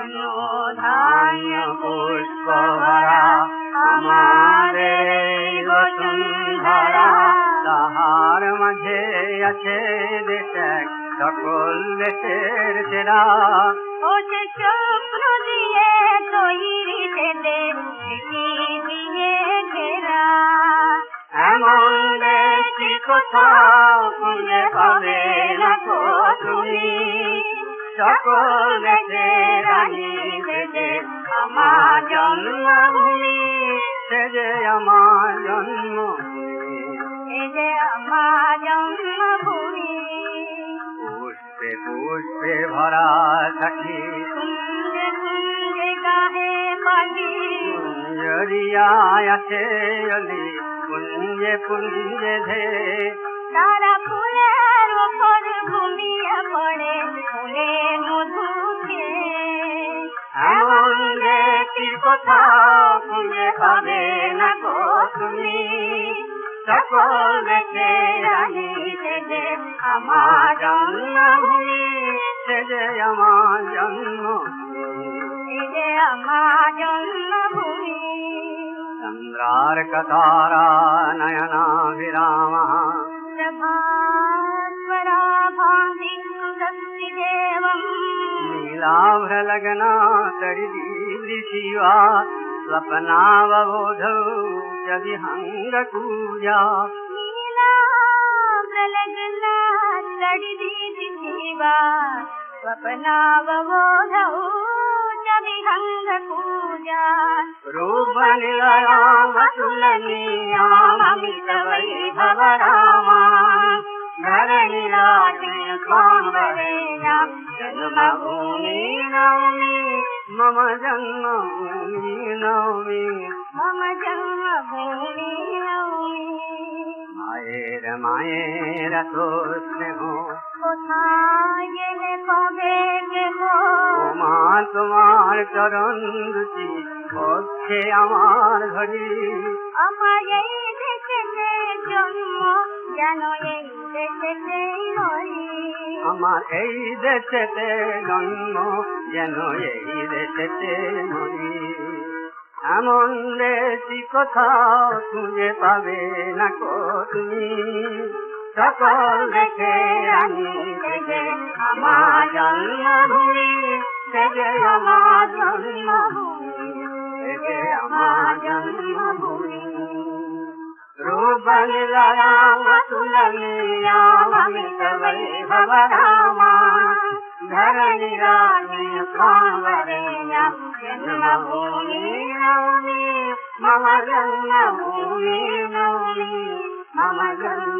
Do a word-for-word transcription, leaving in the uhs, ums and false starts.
অন্ন ধান্য পুষ্প ভরা আমাদের এই বসুন্ধরা। তাহার মাঝে আছে দেশ এক সকল দেশের সেরা। ও যে স্বপ্ন দিয়ে তৈরি দেশ দিয়ে ঘেরা। এমন দেশটি কোথাও খুঁজে পাবে না গো তুমি। সকল দেশের রানী সে যে আমার জন্মভূমি। সে যে আমার জন্মভূমি। সে যে আমার জন্মভূমি। পুষ্পে পুষ্পে ভরা থাকি কুঞ্জে কুঞ্জে গাহে পাখি। কুঞ্জরিয়ায় আছে অলি পুঞ্জে পুঞ্জে ধে। তারা ফুলের উপর ঘুমিয়ে পড়ে ফুলের মধু খেয়ে। এমন দেশটি কোথাও খুঁজে পাবে না গো তুমি। সকল দেশের রানী সে যে আমার জন্মভূমি। সে যে আমার জন্মভূমি। সে যে আমার জন্মভূমি। চন্দ্রার কতারা নয়না বিরাম। नीलाभ्रलग्ना तरिदीदृशिवा स्वप्नावबोधौ च विहङ्गकूजा। नीलाभ्रलग्ना तरिदीदृशिवा स्वप्नावबोधौ च विहङ्गकूजा। रूपनिलयामतुलनीयाममितवैभव रामा। धरणिराज्ञ स्वाम्बरेया जन्मभूमि नौमि। मम जन्मभूमि नौमि। मम जन्मभूमि नौमि। मायेर मायेर तो स्नेह कोथाय गेले कबे देव। ও মা তোমার চরণ দুটি পক্ষে আমার ধরি। আমার এই দেশেতে জন্ম যেন এই দেশেতে মরি। আমার এই দেশেতে জন্ম যেন এই দেশেতে মরি। এমন দেশি কোথাও খুঁজে পাবে না গো তুমি। সকল দেশের রানী সে যে আমার জন্মভূমি। সে যে আমার জন্মভূমি। সে যে আমার জন্মভূমি। रूपनिलयामतुलनीयाममितवैभव रामा। धरणिराज्ञ स्वाम्बरेया जन्मभूमि नौमि। मम जन्मभूमि नौमि। मम जन्म